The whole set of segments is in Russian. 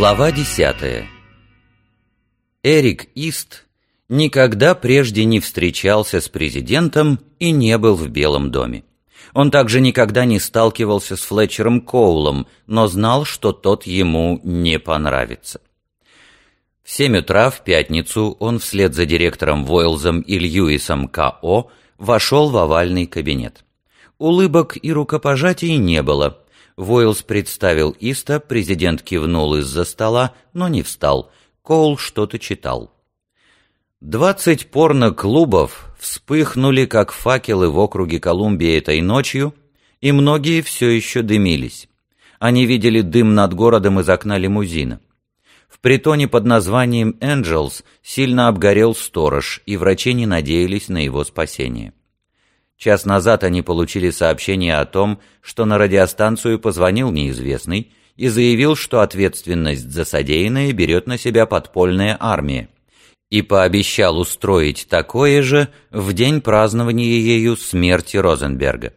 Глава 10. Эрик Ист никогда прежде не встречался с президентом и не был в Белом доме. Он также никогда не сталкивался с Флетчером Коулом, но знал, что тот ему не понравится. В 7 утра в пятницу он вслед за директором Войлзом и Льюисом К.О. вошел в овальный кабинет. Улыбок и рукопожатий не было. Войлз представил Иста, президент кивнул из-за стола, но не встал. Коул что-то читал. 20 порно-клубов вспыхнули, как факелы в округе Колумбия этой ночью, и многие все еще дымились. Они видели дым над городом из окна лимузина. В притоне под названием «Энджелс» сильно обгорел сторож, и врачи не надеялись на его спасение. Час назад они получили сообщение о том, что на радиостанцию позвонил неизвестный и заявил, что ответственность за содеянное берет на себя подпольная армия, и пообещал устроить такое же в день празднования ею смерти Розенберга.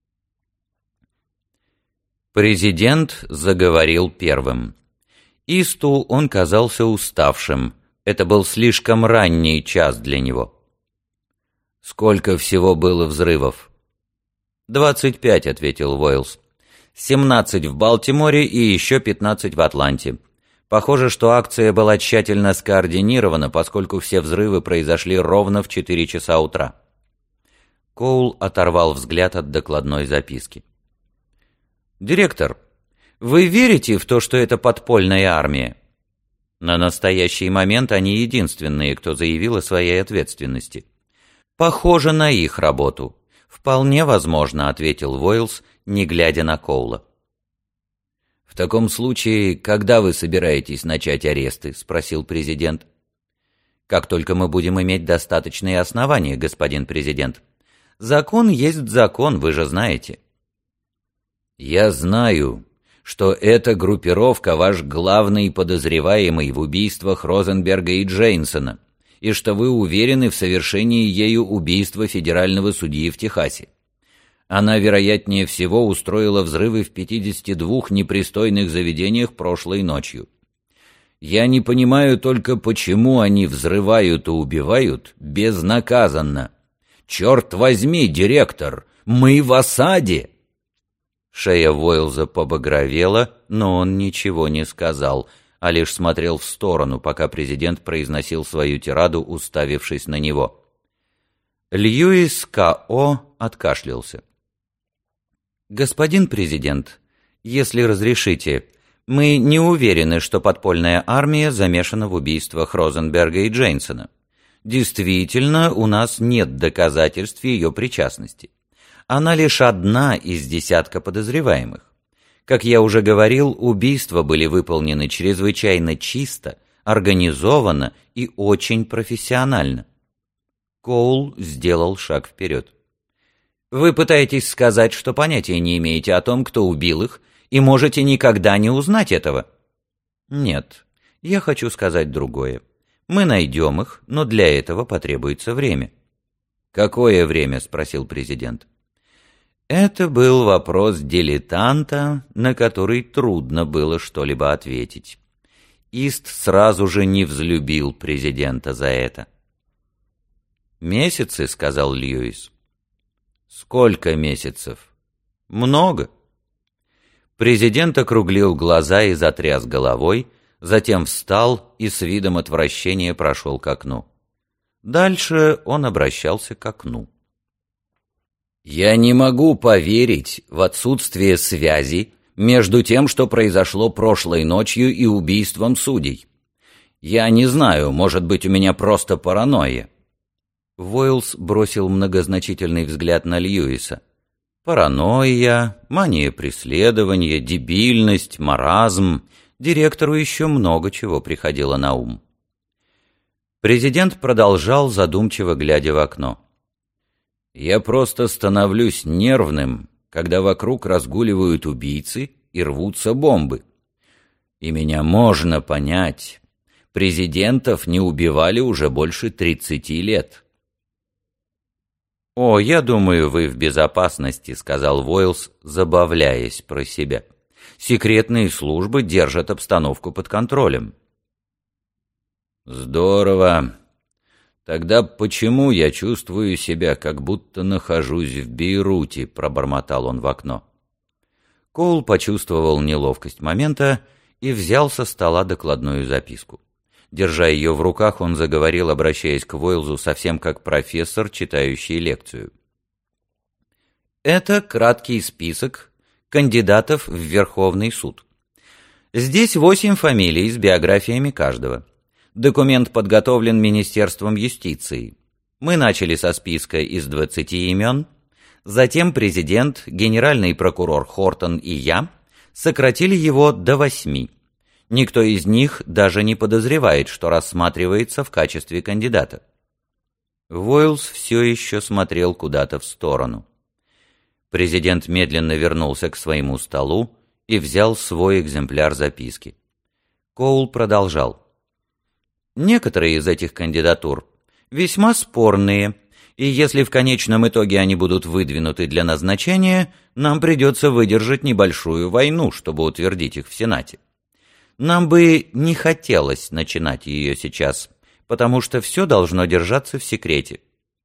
Президент заговорил первым. Исту он казался уставшим. Это был слишком ранний час для него. «Сколько всего было взрывов?» 25, ответил Войлз. 17 в Балтиморе и еще 15 в Атланте. Похоже, что акция была тщательно скоординирована, поскольку все взрывы произошли ровно в 4 часа утра. Коул оторвал взгляд от докладной записки. «Директор, вы верите в то, что это подпольная армия?» На настоящий момент они единственные, кто заявил о своей ответственности. «Похоже на их работу». «Вполне возможно», — ответил Войлз, не глядя на Коула. «В таком случае, когда вы собираетесь начать аресты?» — спросил президент. «Как только мы будем иметь достаточные основания, господин президент. Закон есть закон, вы же знаете». «Я знаю, что эта группировка ваш главный подозреваемый в убийствах Розенберга и Джейнсона, и что вы уверены в совершении ею убийства федерального судьи в Техасе. Она, вероятнее всего, устроила взрывы в 52 непристойных заведениях прошлой ночью. Я не понимаю только, почему они взрывают и убивают безнаказанно. Черт возьми, директор, мы в осаде!» Шея Войлза побагровела, но он ничего не сказал, а лишь смотрел в сторону, пока президент произносил свою тираду, уставившись на него. Льюис К.О. откашлялся. «Господин президент, если разрешите, мы не уверены, что подпольная армия замешана в убийствах Розенберга и Джейнсона. Действительно, у нас нет доказательств ее причастности. Она лишь одна из десятка подозреваемых. Как я уже говорил, убийства были выполнены чрезвычайно чисто, организованно и очень профессионально». Коул сделал шаг вперед. «Вы пытаетесь сказать, что понятия не имеете о том, кто убил их, и можете никогда не узнать этого?» «Нет, я хочу сказать другое. Мы найдем их, но для этого потребуется время». «Какое время?» — спросил президент. Это был вопрос дилетанта, на который трудно было что-либо ответить. Ист сразу же не взлюбил президента за это. «Месяцы», — сказал Льюис. «Сколько месяцев?» «Много». Президент округлил глаза и затряс головой, затем встал и с видом отвращения прошел к окну. Дальше он обращался к окну. «Я не могу поверить в отсутствие связи между тем, что произошло прошлой ночью, и убийством судей. Я не знаю, может быть, у меня просто паранойя». Войлз бросил многозначительный взгляд на Льюиса. Паранойя, мания преследования, дебильность, маразм. Директору еще много чего приходило на ум. Президент продолжал, задумчиво глядя в окно. «Я просто становлюсь нервным, когда вокруг разгуливают убийцы и рвутся бомбы. И меня можно понять. Президентов не убивали уже больше 30 лет». «О, я думаю, вы в безопасности», — сказал Войлз, забавляясь про себя. Секретные службы держат обстановку под контролем». «Здорово. Тогда почему я чувствую себя, как будто нахожусь в Бейруте?» — пробормотал он в окно. Коул почувствовал неловкость момента и взял со стола докладную записку. Держа ее в руках, он заговорил, обращаясь к Войлзу совсем как профессор, читающий лекцию. «Это краткий список кандидатов в Верховный суд. Здесь 8 фамилий с биографиями каждого. Документ подготовлен Министерством юстиции. Мы начали со списка из 20 имен, затем президент, генеральный прокурор Хортон и я сократили его до 8. Никто из них даже не подозревает, что рассматривается в качестве кандидата». Войлз все еще смотрел куда-то в сторону. Президент медленно вернулся к своему столу и взял свой экземпляр записки. Коул продолжал. «Некоторые из этих кандидатур весьма спорные, и если в конечном итоге они будут выдвинуты для назначения, нам придется выдержать небольшую войну, чтобы утвердить их в Сенате. Нам бы не хотелось начинать ее сейчас, потому что все должно держаться в секрете».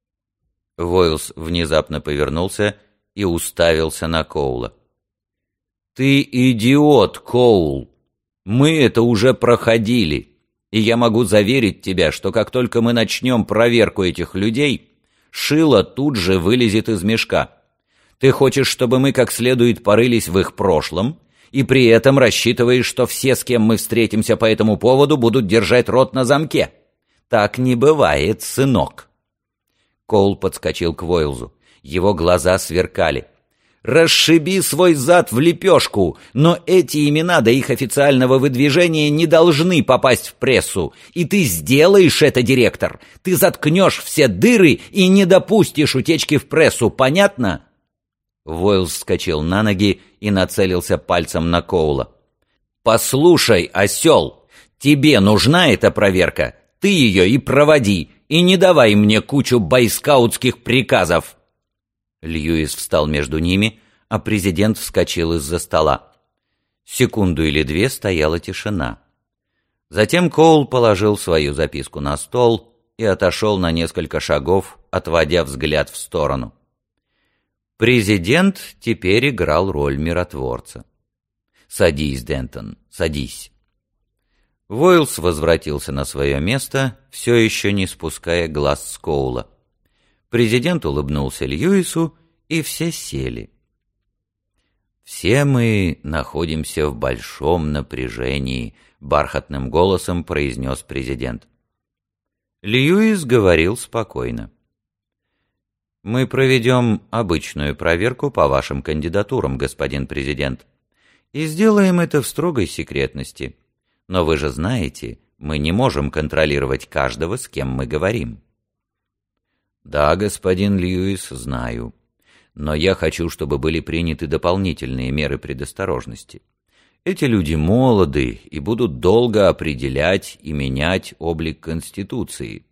Войлз внезапно повернулся и уставился на Коула. «Ты идиот, Коул! Мы это уже проходили, и я могу заверить тебя, что как только мы начнем проверку этих людей, шило тут же вылезет из мешка. Ты хочешь, чтобы мы как следует порылись в их прошлом, и при этом рассчитываешь, что все, с кем мы встретимся по этому поводу, будут держать рот на замке? Так не бывает, сынок!» Коул подскочил к Войлзу. Его глаза сверкали. «Расшиби свой зад в лепешку, но эти имена до их официального выдвижения не должны попасть в прессу. И ты сделаешь это, директор. Ты заткнешь все дыры и не допустишь утечки в прессу, понятно?» Войлз вскочил на ноги и нацелился пальцем на Коула. «Послушай, осел, тебе нужна эта проверка? Ты ее и проводи, и не давай мне кучу бойскаутских приказов!» Льюис встал между ними, а президент вскочил из-за стола. Секунду или две стояла тишина. Затем Коул положил свою записку на стол и отошел на несколько шагов, отводя взгляд в сторону. Президент теперь играл роль миротворца. «Садись, Дентон, садись». Войлз возвратился на свое место, все еще не спуская глаз с Коула. Президент улыбнулся Льюису, и все сели. «Все мы находимся в большом напряжении», — бархатным голосом произнес президент. Льюис говорил спокойно. «Мы проведем обычную проверку по вашим кандидатурам, господин президент, и сделаем это в строгой секретности. Но вы же знаете, мы не можем контролировать каждого, с кем мы говорим». «Да, господин Льюис, знаю. Но я хочу, чтобы были приняты дополнительные меры предосторожности. Эти люди молоды и будут долго определять и менять облик Конституции.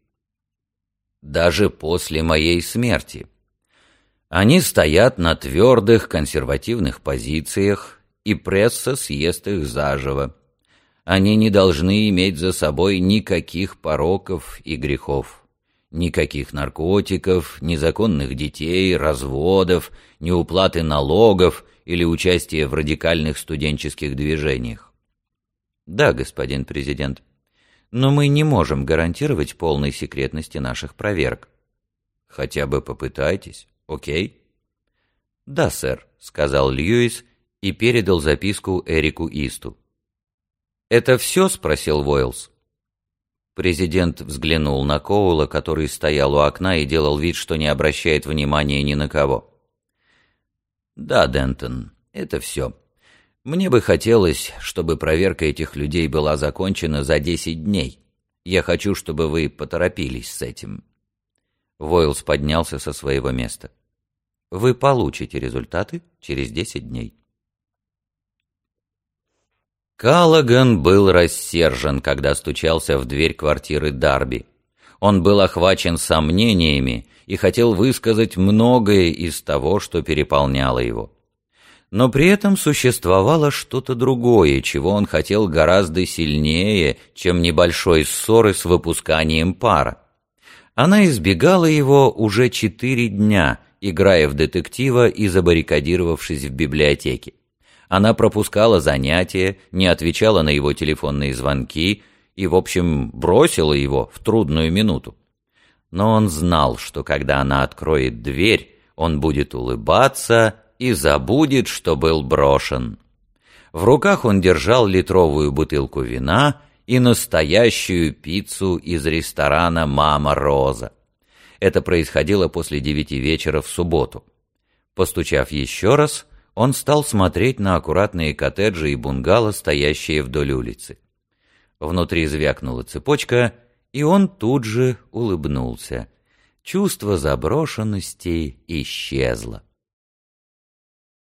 Даже после моей смерти. Они стоят на твердых консервативных позициях, и пресса съест их заживо. Они не должны иметь за собой никаких пороков и грехов. Никаких наркотиков, незаконных детей, разводов, неуплаты налогов или участия в радикальных студенческих движениях. Да, господин президент, но мы не можем гарантировать полной секретности наших проверок. Хотя бы попытайтесь, окей? Да, сэр, сказал Льюис и передал записку Эрику Исту. «Это все?» — спросил Войлз. Президент взглянул на Коула, который стоял у окна и делал вид, что не обращает внимания ни на кого. «Да, Дентон, это все. Мне бы хотелось, чтобы проверка этих людей была закончена за 10 дней. Я хочу, чтобы вы поторопились с этим». Войлз поднялся со своего места. «Вы получите результаты через 10 дней». Каллаган был рассержен, когда стучался в дверь квартиры Дарби. Он был охвачен сомнениями и хотел высказать многое из того, что переполняло его. Но при этом существовало что-то другое, чего он хотел гораздо сильнее, чем небольшой ссоры с выпусканием пара. Она избегала его уже 4 дня, играя в детектива и забаррикадировавшись в библиотеке. Она пропускала занятия, не отвечала на его телефонные звонки и, в общем, бросила его в трудную минуту. Но он знал, что когда она откроет дверь, он будет улыбаться и забудет, что был брошен. В руках он держал литровую бутылку вина и настоящую пиццу из ресторана «Мама Роза». Это происходило после 9 вечера в субботу. Постучав еще раз, он стал смотреть на аккуратные коттеджи и бунгало, стоящие вдоль улицы. Внутри звякнула цепочка, и он тут же улыбнулся. Чувство заброшенности исчезло.